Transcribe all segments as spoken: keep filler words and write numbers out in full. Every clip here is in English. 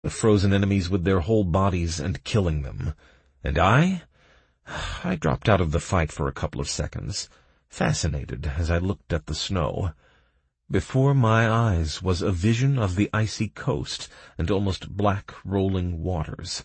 the frozen enemies with their whole bodies and killing them. And I? I dropped out of the fight for a couple of seconds, fascinated as I looked at the snow. Before my eyes was a vision of the icy coast and almost black rolling waters.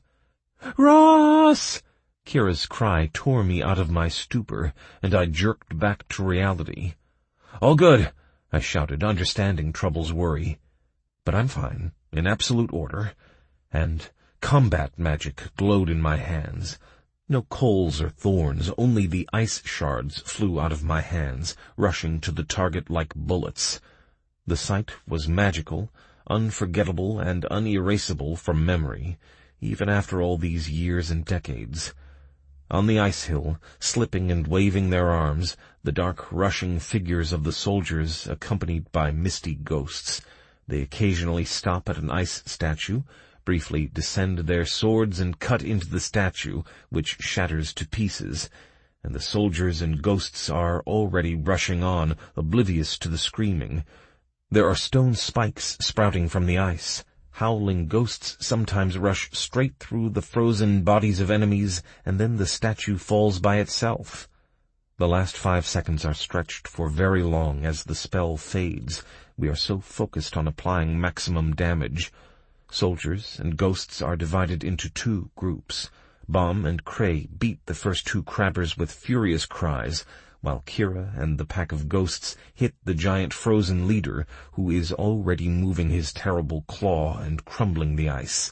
"Ross!" Kira's cry tore me out of my stupor, and I jerked back to reality. "All good," I shouted, understanding Trouble's worry. "But I'm fine, in absolute order." And combat magic glowed in my hands. No coals or thorns, only the ice shards flew out of my hands, rushing to the target like bullets. The sight was magical, unforgettable, and unerasable from memory, even after all these years and decades. On the ice hill, slipping and waving their arms, the dark rushing figures of the soldiers accompanied by misty ghosts. They occasionally stop at an ice statue, briefly descend their swords and cut into the statue, which shatters to pieces, and the soldiers and ghosts are already rushing on, oblivious to the screaming. There are stone spikes sprouting from the ice. Howling ghosts sometimes rush straight through the frozen bodies of enemies, and then the statue falls by itself. The last five seconds are stretched for very long as the spell fades. We are so focused on applying maximum damage. Soldiers and ghosts are divided into two groups. Bomb and Cray beat the first two crabbers with furious cries, while Kira and the pack of ghosts hit the giant frozen leader, who is already moving his terrible claw and crumbling the ice.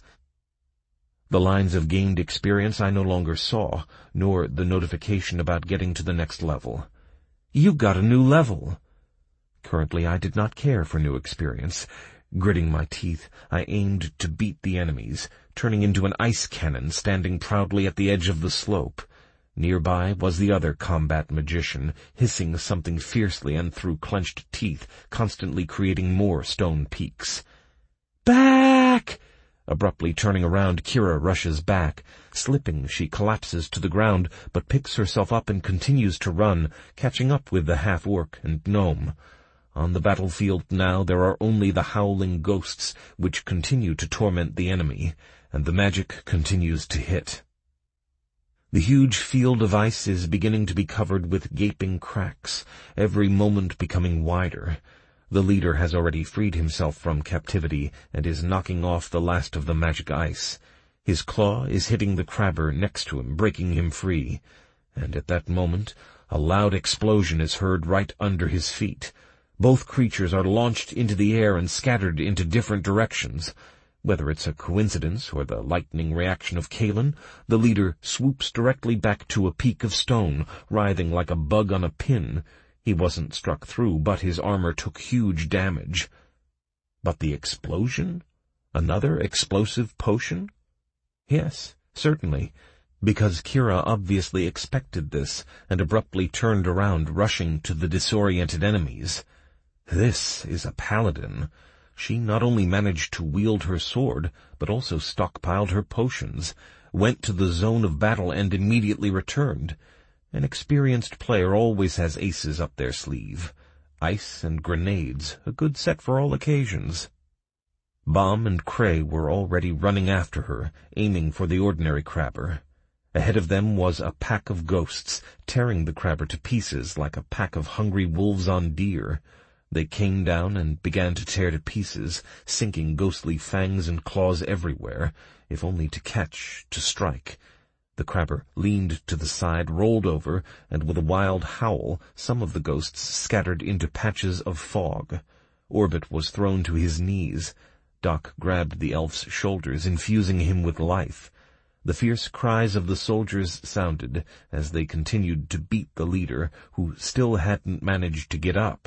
The lines of gained experience I no longer saw, nor the notification about getting to the next level. "You got a new level." Currently I did not care for new experience. Gritting my teeth, I aimed to beat the enemies, turning into an ice cannon standing proudly at the edge of the slope. Nearby was the other combat magician, hissing something fiercely and through clenched teeth, constantly creating more stone peaks. "Back!" Abruptly turning around, Kira rushes back. Slipping, she collapses to the ground, but picks herself up and continues to run, catching up with the half-orc and gnome. On the battlefield now there are only the howling ghosts, which continue to torment the enemy, and the magic continues to hit. The huge field of ice is beginning to be covered with gaping cracks, every moment becoming wider. The leader has already freed himself from captivity and is knocking off the last of the magic ice. His claw is hitting the crabber next to him, breaking him free. And at that moment, a loud explosion is heard right under his feet. Both creatures are launched into the air and scattered into different directions. Whether it's a coincidence or the lightning reaction of Kalen, the leader swoops directly back to a peak of stone, writhing like a bug on a pin. He wasn't struck through, but his armor took huge damage. But the explosion? Another explosive potion? Yes, certainly, because Kira obviously expected this and abruptly turned around, rushing to the disoriented enemies. This is a paladin. She not only managed to wield her sword, but also stockpiled her potions, went to the zone of battle and immediately returned. An experienced player always has aces up their sleeve. Ice and grenades, a good set for all occasions. Bomb and Cray were already running after her, aiming for the ordinary crabber. Ahead of them was a pack of ghosts, tearing the crabber to pieces like a pack of hungry wolves on deer. They came down and began to tear to pieces, sinking ghostly fangs and claws everywhere, if only to catch, to strike. The crabber leaned to the side, rolled over, and with a wild howl, some of the ghosts scattered into patches of fog. Orbit was thrown to his knees. Doc grabbed the elf's shoulders, infusing him with life. The fierce cries of the soldiers sounded as they continued to beat the leader, who still hadn't managed to get up.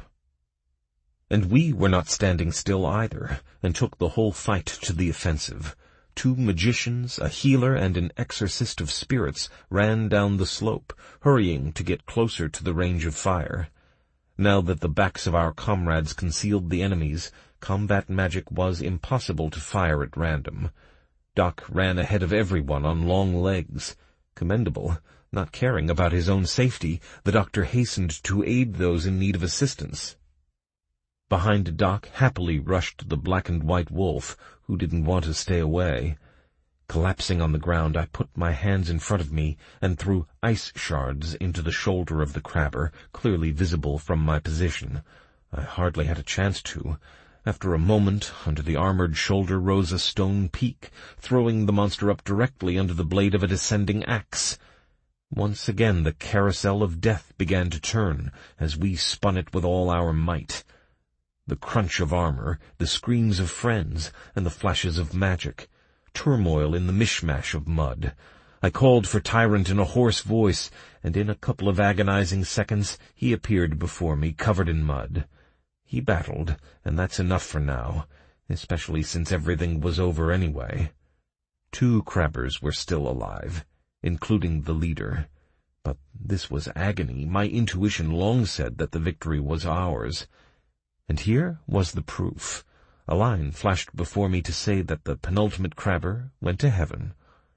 And we were not standing still either, and took the whole fight to the offensive. Two magicians, a healer, and an exorcist of spirits ran down the slope, hurrying to get closer to the range of fire. Now that the backs of our comrades concealed the enemies, combat magic was impossible to fire at random. Doc ran ahead of everyone on long legs. Commendable. Not caring about his own safety, the doctor hastened to aid those in need of assistance. Behind Doc happily rushed the black-and-white wolf, who didn't want to stay away. Collapsing on the ground, I put my hands in front of me and threw ice shards into the shoulder of the crabber, clearly visible from my position. I hardly had a chance to. After a moment, under the armored shoulder rose a stone peak, throwing the monster up directly under the blade of a descending axe. Once again the carousel of death began to turn, as we spun it with all our might. The crunch of armor, the screams of friends, and the flashes of magic. Turmoil in the mishmash of mud. I called for Tyrant in a hoarse voice, and in a couple of agonizing seconds he appeared before me, covered in mud. He battled, and that's enough for now, especially since everything was over anyway. Two crabbers were still alive, including the leader. But this was agony. My intuition long said that the victory was ours. And here was the proof. A line flashed before me to say that the penultimate crabber went to heaven.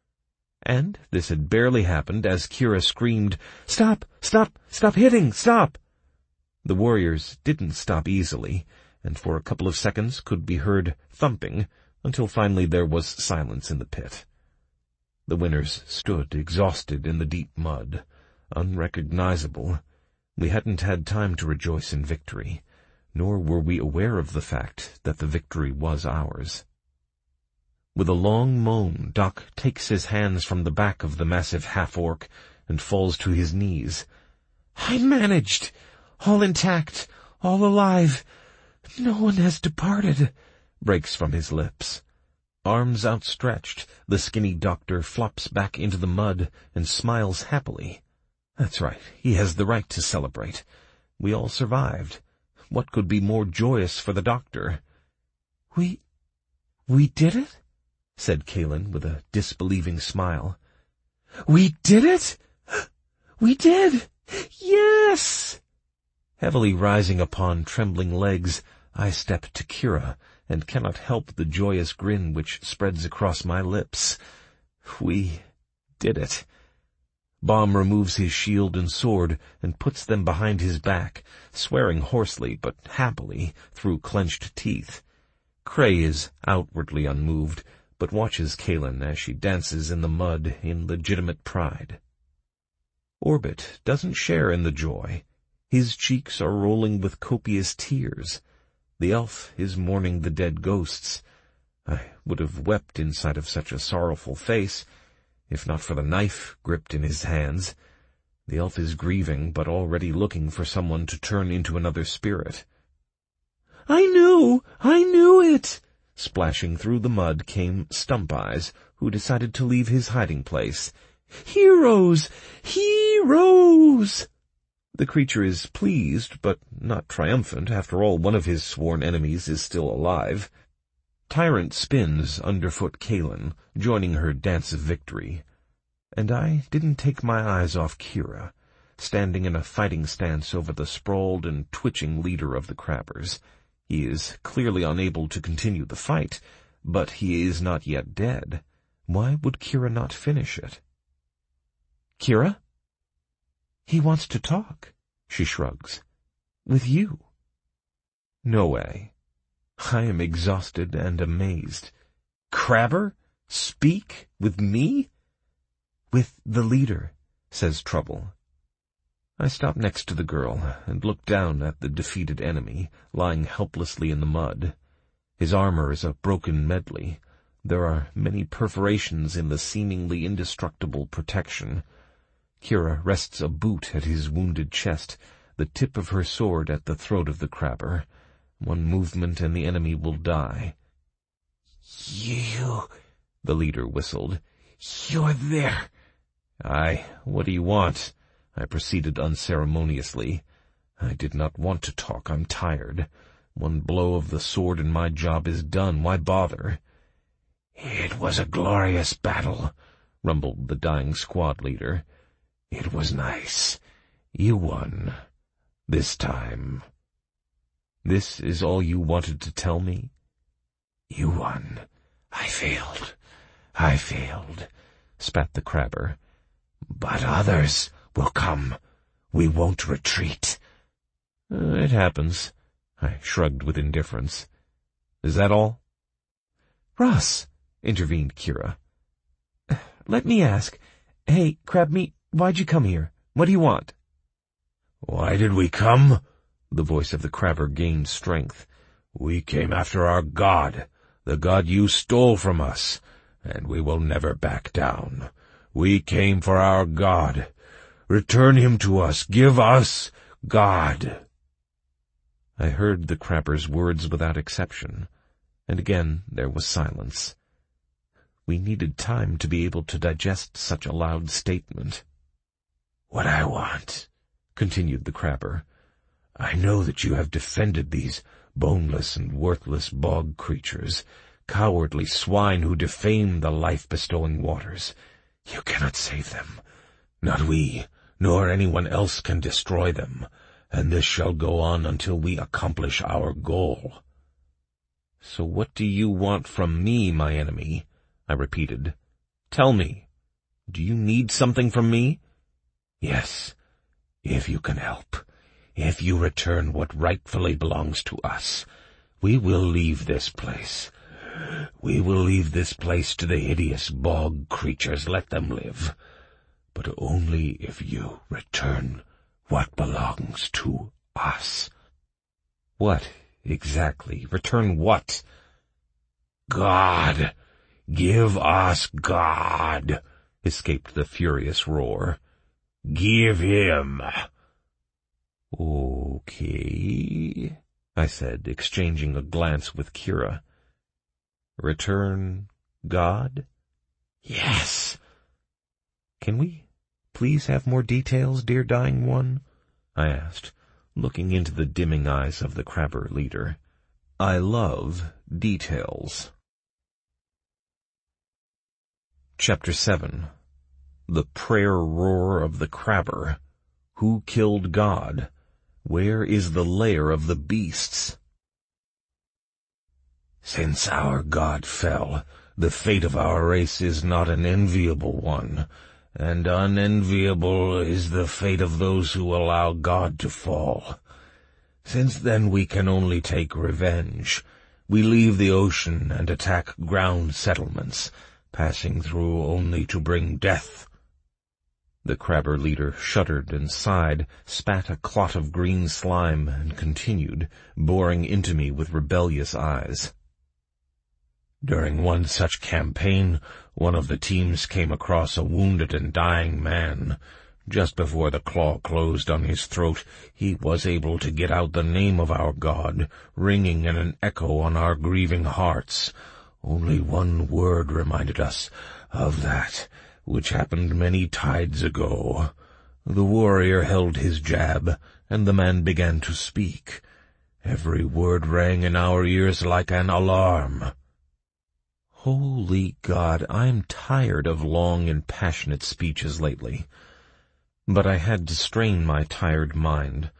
And this had barely happened as Kira screamed, "Stop! Stop! Stop hitting! Stop!" The warriors didn't stop easily, and for a couple of seconds could be heard thumping, until finally there was silence in the pit. The winners stood exhausted in the deep mud, unrecognizable. We hadn't had time to rejoice in victory, nor were we aware of the fact that the victory was ours. With a long moan, Doc takes his hands from the back of the massive half-orc and falls to his knees. "I managed! All intact, all alive. No one has departed," breaks from his lips. Arms outstretched, the skinny doctor flops back into the mud and smiles happily. That's right, he has the right to celebrate. We all survived. What could be more joyous for the doctor? We... we did it?" said Kaelin with a disbelieving smile. "We did it? We did! Yes!" Heavily rising upon trembling legs, I step to Kira, and cannot help the joyous grin which spreads across my lips. We did it. Baum removes his shield and sword and puts them behind his back, swearing hoarsely but happily through clenched teeth. Cray is outwardly unmoved, but watches Kaelin as she dances in the mud in legitimate pride. Orbit doesn't share in the joy. His cheeks are rolling with copious tears. The elf is mourning the dead ghosts. I would have wept in sight of such a sorrowful face, if not for the knife gripped in his hands. The elf is grieving, but already looking for someone to turn into another spirit. "I knew! I knew it!" Splashing through the mud came Stump Eyes, who decided to leave his hiding place. "Heroes! Heroes!" The creature is pleased, but not triumphant. After all, one of his sworn enemies is still alive. Tyrant spins underfoot Kaelin, joining her dance of victory. And I didn't take my eyes off Kira, standing in a fighting stance over the sprawled and twitching leader of the crabbers. He is clearly unable to continue the fight, but he is not yet dead. Why would Kira not finish it? "Kira?" "He wants to talk," she shrugs. "With you." No way. I am exhausted and amazed. "Crabber? Speak? With me?" "With the leader," says Trouble. I stop next to the girl and look down at the defeated enemy, lying helplessly in the mud. His armor is a broken medley. There are many perforations in the seemingly indestructible protection. Kira rests a boot at his wounded chest, the tip of her sword at the throat of the crabber. One movement and the enemy will die. "You," the leader whistled. "You're there." "Aye, what do you want?" I proceeded unceremoniously. I did not want to talk. I'm tired. One blow of the sword and my job is done. Why bother? "It was a glorious battle," rumbled the dying squad leader. "It was nice. You won. This time." "This is all you wanted to tell me?" "You won. I failed. I failed," spat the crabber. "But others will come. We won't retreat." Uh, it happens. I shrugged with indifference. Is that all? Russ, intervened Kira. Let me ask. Hey, Crabmeat, why'd you come here? What do you want? Why did we come? The voice of the crabber gained strength. We came after our god, the god you stole from us, and we will never back down. We came for our god. Return him to us. Give us God. I heard the crabber's words without exception, and again there was silence. We needed time to be able to digest such a loud statement. What I want, continued the crabber, I know that you have defended these boneless and worthless bog creatures, cowardly swine who defame the life-bestowing waters. You cannot save them. Not we, nor anyone else can destroy them, and this shall go on until we accomplish our goal. So what do you want from me, my enemy? I repeated. Tell me, do you need something from me? Yes, if you can help. If you return what rightfully belongs to us, we will leave this place. We will leave this place to the hideous bog creatures. Let them live. But only if you return what belongs to us. What, exactly? Return what? God! Give us God! Escaped the furious roar. Give him! Okay, I said, exchanging a glance with Kira. Return God? Yes. Can we please have more details, dear dying one? I asked, looking into the dimming eyes of the crabber leader. I love details. Chapter seven. The Prayer Roar of the Crabber. Who killed God? Where is the lair of the beasts? Since our god fell, the fate of our race is not an enviable one, and unenviable is the fate of those who allow God to fall. Since then we can only take revenge. We leave the ocean and attack ground settlements, passing through only to bring death. The crabber leader shuddered and sighed, spat a clot of green slime, and continued, boring into me with rebellious eyes. During one such campaign, one of the teams came across a wounded and dying man. Just before the claw closed on his throat, he was able to get out the name of our god, ringing in an echo on our grieving hearts. Only one word reminded us of that, which happened many tides ago. The warrior held his jab, and the man began to speak. Every word rang in our ears like an alarm. Holy God, I'm tired of long and passionate speeches lately. But I had to strain my tired mind.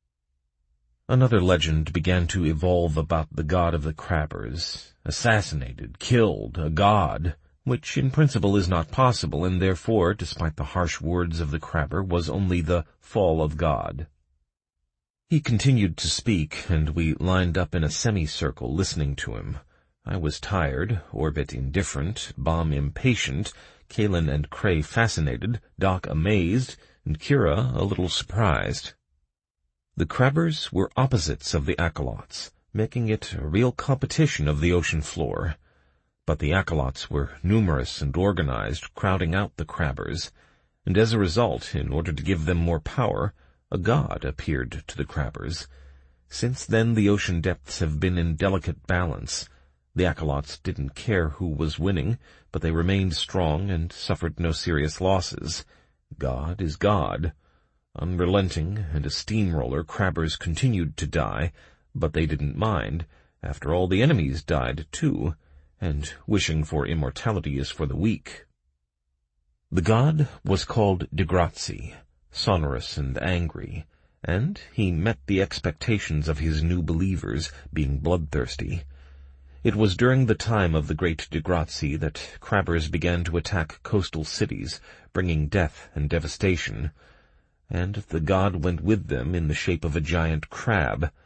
Another legend began to evolve about the god of the crabbers. Assassinated, killed, a god, which in principle is not possible, and therefore, despite the harsh words of the crabber, was only the fall of God. He continued to speak, and we lined up in a semicircle listening to him. I was tired, Orbit indifferent, Bomb impatient, Kalen and Cray fascinated, Doc amazed, and Kira a little surprised. The crabbers were opposites of the Akalots, making it a real competition of the ocean floor. But the Akalots were numerous and organized, crowding out the crabbers, and as a result, in order to give them more power, a god appeared to the crabbers. Since then the ocean depths have been in delicate balance. The Akalots didn't care who was winning, but they remained strong and suffered no serious losses. God is God. Unrelenting and a steamroller, crabbers continued to die, but they didn't mind. After all, the enemies died too, and wishing for immortality is for the weak. The god was called Degrassi, sonorous and angry, and he met the expectations of his new believers, being bloodthirsty. It was during the time of the great Degrassi that crabbers began to attack coastal cities, bringing death and devastation, and the god went with them in the shape of a giant crab,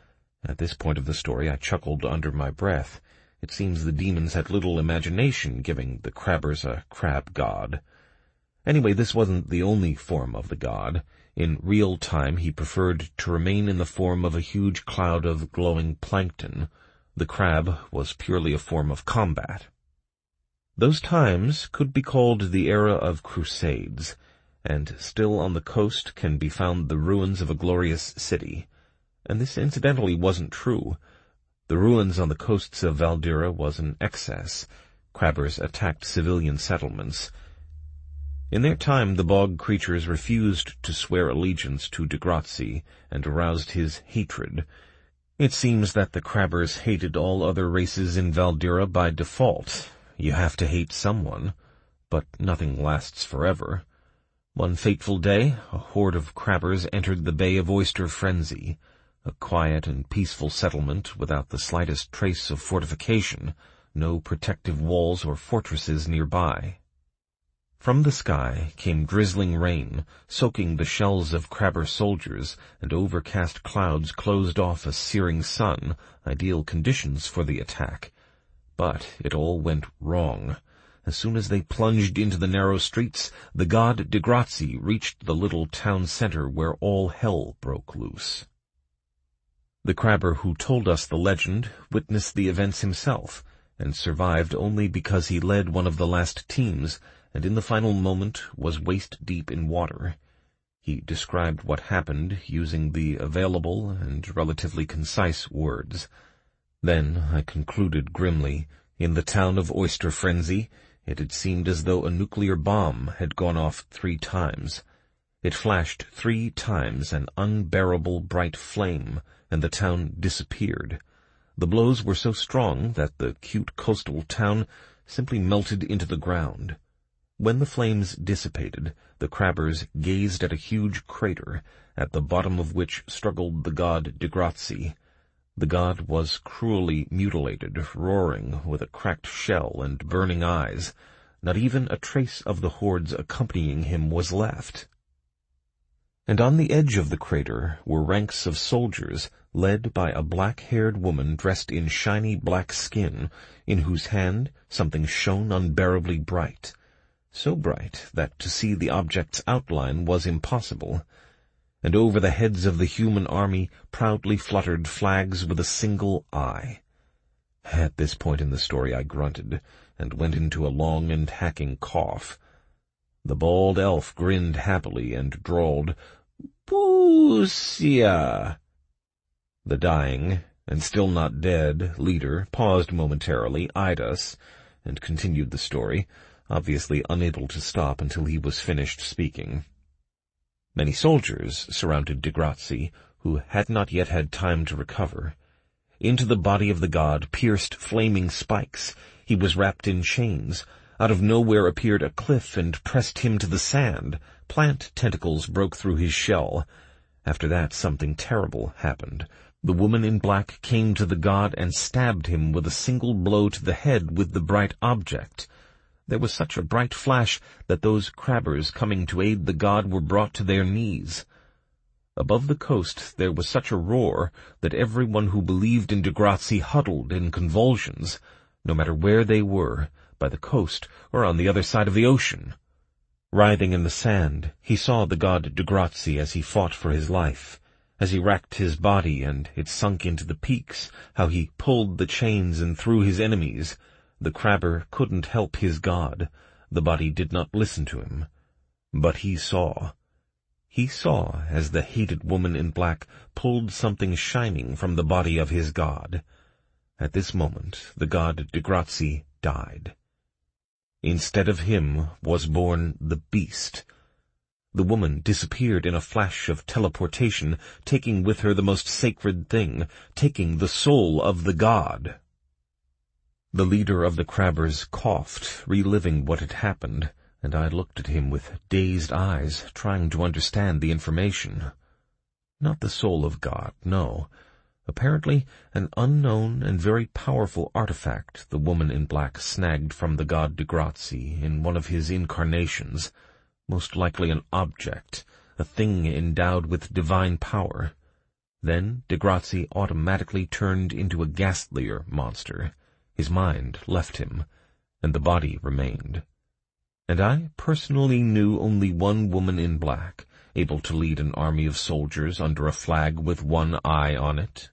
At this point of the story I chuckled under my breath. It seems the demons had little imagination, giving the crabbers a crab god. Anyway, this wasn't the only form of the god. In real time he preferred to remain in the form of a huge cloud of glowing plankton. The crab was purely a form of combat. Those times could be called the era of crusades, and still on the coast can be found the ruins of a glorious city. And this incidentally wasn't true. The ruins on the coasts of Valdera was an excess. Crabbers attacked civilian settlements. In their time, the bog creatures refused to swear allegiance to Degrassi and aroused his hatred. It seems that the crabbers hated all other races in Valdera by default. You have to hate someone, but nothing lasts forever. One fateful day, a horde of crabbers entered the Bay of Oyster Frenzy, a quiet and peaceful settlement without the slightest trace of fortification, no protective walls or fortresses nearby. From the sky came drizzling rain, soaking the shells of crabber soldiers, and overcast clouds closed off a searing sun, ideal conditions for the attack. But it all went wrong. As soon as they plunged into the narrow streets, the god Degrassi reached the little town center where all hell broke loose. The crabber who told us the legend witnessed the events himself, and survived only because he led one of the last teams, and in the final moment was waist-deep in water. He described what happened using the available and relatively concise words. Then I concluded grimly, in the town of Oyster Frenzy, it had seemed as though a nuclear bomb had gone off three times. It flashed three times an unbearable bright flame, and the town disappeared. The blows were so strong that the cute coastal town simply melted into the ground. When the flames dissipated, the crabbers gazed at a huge crater, at the bottom of which struggled the god Degrassi. The god was cruelly mutilated, roaring, with a cracked shell and burning eyes. Not even a trace of the hordes accompanying him was left. And on the edge of the crater were ranks of soldiers, led by a black-haired woman dressed in shiny black skin, in whose hand something shone unbearably bright. So bright that to see the object's outline was impossible. And over the heads of the human army proudly fluttered flags with a single eye. At this point in the story I grunted, and went into a long and hacking cough. The bald elf grinned happily and drawled, "Pusia." The dying, and still not dead, leader paused momentarily, eyed us, and continued the story, obviously unable to stop until he was finished speaking. Many soldiers surrounded Degrassi, who had not yet had time to recover. Into the body of the god pierced flaming spikes. He was wrapped in chains. Out of nowhere appeared a cliff and pressed him to the sand. Plant tentacles broke through his shell. After that, something terrible happened. The woman in black came to the god and stabbed him with a single blow to the head with the bright object. There was such a bright flash that those crabbers coming to aid the god were brought to their knees. Above the coast there was such a roar that everyone who believed in Degrassi huddled in convulsions, no matter where they were, by the coast or on the other side of the ocean. Writhing in the sand, he saw the god Degrassi as he fought for his life, as he racked his body and it sunk into the peaks, how he pulled the chains and threw his enemies. The crabber couldn't help his god. The body did not listen to him. But he saw. He saw as the hated woman in black pulled something shining from the body of his god. At this moment, the god Degrassi died. Instead of him was born the beast. The woman disappeared in a flash of teleportation, taking with her the most sacred thing, taking the soul of the god. The leader of the crabbers coughed, reliving what had happened, and I looked at him with dazed eyes, trying to understand the information. Not the soul of God, no. Apparently an unknown and very powerful artifact the woman in black snagged from the god Degrassi in one of his incarnations, most likely an object, a thing endowed with divine power. Then de Grazzi automatically turned into a ghastlier monster. His mind left him, and the body remained. And I personally knew only one woman in black, able to lead an army of soldiers under a flag with one eye on it.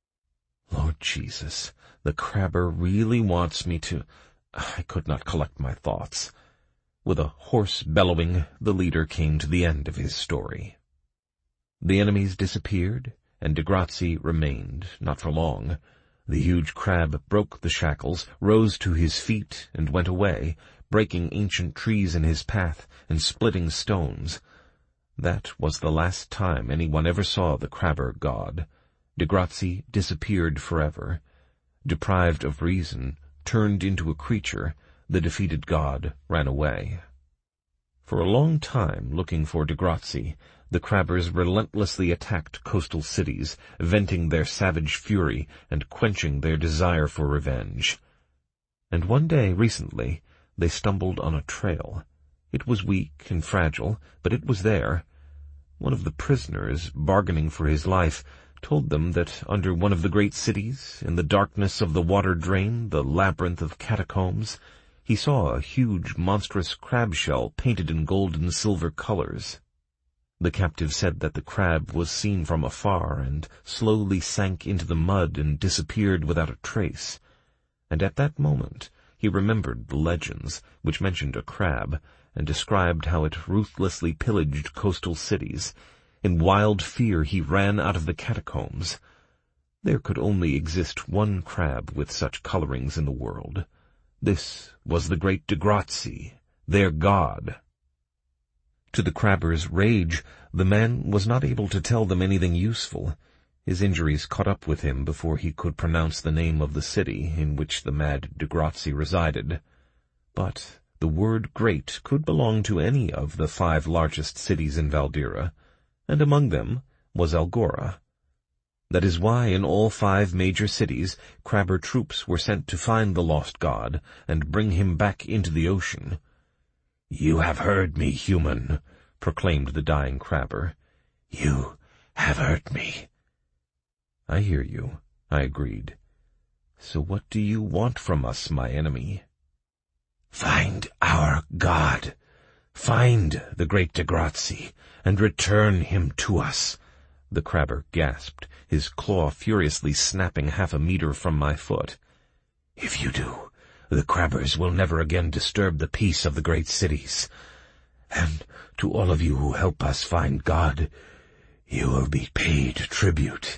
Lord Jesus, the crabber really wants me to— I could not collect my thoughts. With a hoarse bellowing, the leader came to the end of his story. The enemies disappeared, and de Grazzi remained, not for long. The huge crab broke the shackles, rose to his feet, and went away, breaking ancient trees in his path and splitting stones. That was the last time anyone ever saw the crabber god. De Grazzi disappeared forever. Deprived of reason, turned into a creature, the defeated god ran away. For a long time, looking for de Grazzi, the crabbers relentlessly attacked coastal cities, venting their savage fury and quenching their desire for revenge. And one day, recently, they stumbled on a trail. It was weak and fragile, but it was there. One of the prisoners, bargaining for his life, told them that under one of the great cities, in the darkness of the water drain, the labyrinth of catacombs, he saw a huge, monstrous crab shell painted in gold and silver colors. The captive said that the crab was seen from afar and slowly sank into the mud and disappeared without a trace. And at that moment he remembered the legends, which mentioned a crab, and described how it ruthlessly pillaged coastal cities. In wild fear he ran out of the catacombs. There could only exist one crab with such colorings in the world. This was the great de Grazzi, their god. To the crabber's rage, the man was not able to tell them anything useful. His injuries caught up with him before he could pronounce the name of the city in which the mad de Grazzi resided. But the word great could belong to any of the five largest cities in Valdira, and among them was Algora. That is why in all five major cities crabber troops were sent to find the lost god and bring him back into the ocean. "You have heard me, human," proclaimed the dying crabber. "You have heard me." "I hear you," I agreed. "So what do you want from us, my enemy?" "Find our god. Find the great de Grazzi, and return him to us," the crabber gasped, his claw furiously snapping half a meter from my foot. "If you do, the crabbers will never again disturb the peace of the great cities. And to all of you who help us find God, you will be paid tribute.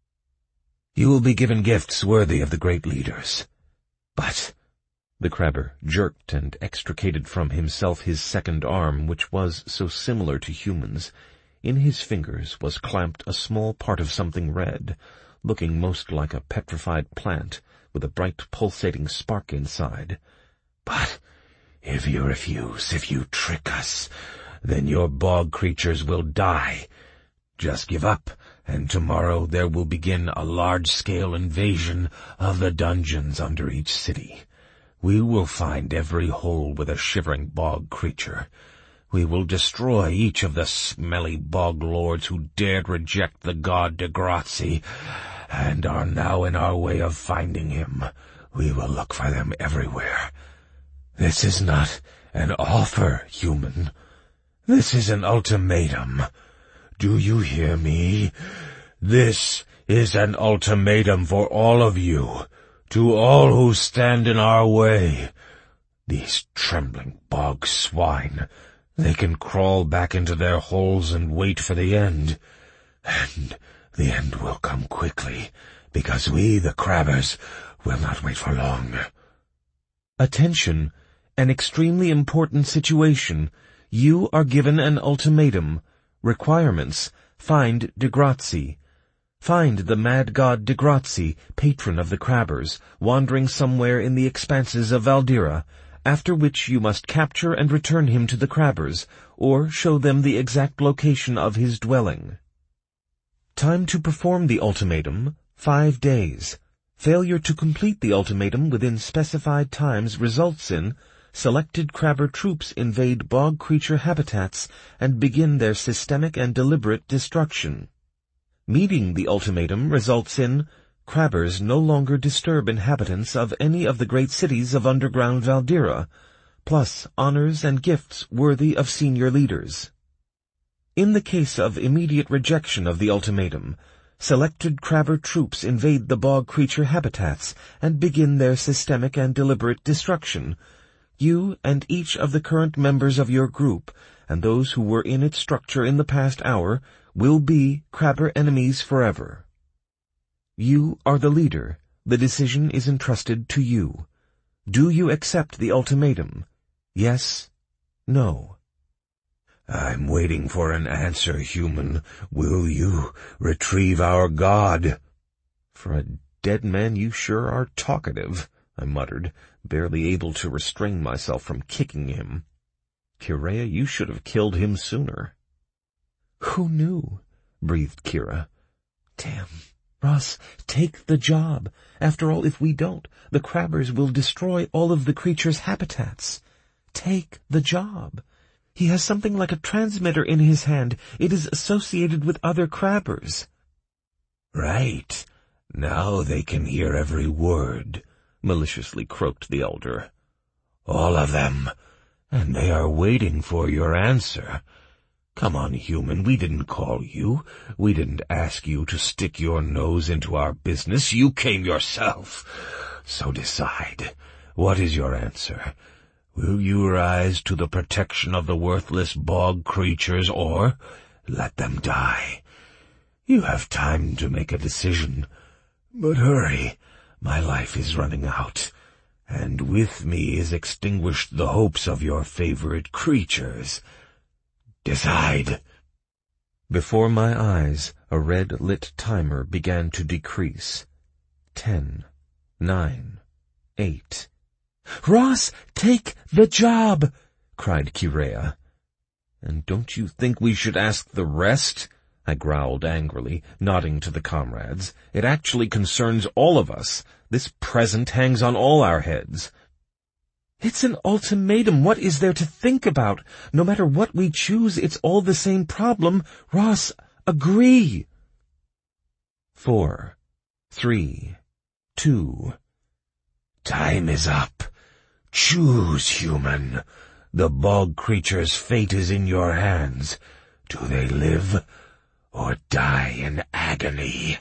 You will be given gifts worthy of the great leaders. But—" the crabber jerked and extricated from himself his second arm, which was so similar to humans. In his fingers was clamped a small part of something red, looking most like a petrified plant, with a bright pulsating spark inside. "But if you refuse, if you trick us, then your bog creatures will die. Just give up, and tomorrow there will begin a large-scale invasion of the dungeons under each city. We will find every hole with a shivering bog creature. We will destroy each of the smelly bog lords who dared reject the god de Grazzi, and are now in our way of finding him. We will look for them everywhere. This is not an offer, human. This is an ultimatum. Do you hear me? This is an ultimatum for all of you, to all who stand in our way. These trembling bog swine, they can crawl back into their holes and wait for the end. And the end will come quickly, because we, the crabbers, will not wait for long." "Attention! An extremely important situation. You are given an ultimatum. Requirements: find de Grazzi. Find the mad god de Grazzi, patron of the crabbers, wandering somewhere in the expanses of Valdira, after which you must capture and return him to the crabbers, or show them the exact location of his dwelling. Time to perform the ultimatum, five days. Failure to complete the ultimatum within specified times results in selected crabber troops invade bog creature habitats and begin their systemic and deliberate destruction. Meeting the ultimatum results in Crabbers no longer disturb inhabitants of any of the great cities of underground Valdira, plus honors and gifts worthy of senior leaders. In the case of immediate rejection of the ultimatum, selected Crabber troops invade the bog creature habitats and begin their systemic and deliberate destruction. You and each of the current members of your group, and those who were in its structure in the past hour, will be Crabber enemies forever. You are the leader. The decision is entrusted to you. Do you accept the ultimatum? Yes? No? I'm waiting for an answer, human. Will you retrieve our god? For a dead man you sure are talkative, I muttered, barely able to restrain myself from kicking him. Kirea, you should have killed him sooner. Who knew? Breathed Kira. Damn. Ross, take the job. After all, if we don't, the Crabbers will destroy all of the creature's habitats. Take the job. He has something like a transmitter in his hand. It is associated with other Crabbers. Right. Now they can hear every word, maliciously croaked the elder. All of them. And they are waiting for your answer. Come on, human, we didn't call you. We didn't ask you to stick your nose into our business. You came yourself. So decide. What is your answer? Will you rise to the protection of the worthless bog creatures, or let them die? You have time to make a decision. But hurry, my life is running out, and with me is extinguished the hopes of your favorite creatures. Decide. Before my eyes, a red-lit timer began to decrease. Ten, nine, eight... Ross, take the job, cried Kirea. And don't you think we should ask the rest? I growled angrily, nodding to the comrades. It actually concerns all of us. This present hangs on all our heads. It's an ultimatum. What is there to think about? No matter what we choose, it's all the same problem. Ross, agree. Four, three, two... Time is up. Choose, human. The bog creature's fate is in your hands. Do they live or die in agony?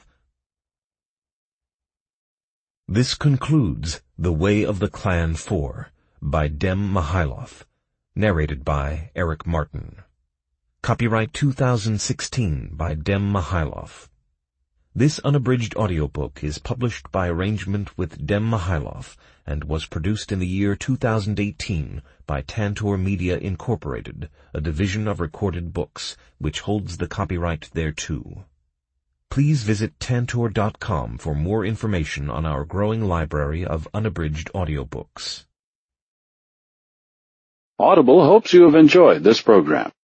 This concludes The Way of the Clan Four by Dem Mihailov, narrated by Eric Martin. Copyright two thousand sixteen by Dem Mihailov. This unabridged audiobook is published by arrangement with Dem Mihailov and was produced in the year two thousand eighteen by Tantor Media Incorporated, a division of Recorded Books, which holds the copyright thereto. Please visit tantor dot com for more information on our growing library of unabridged audiobooks. Audible hopes you have enjoyed this program.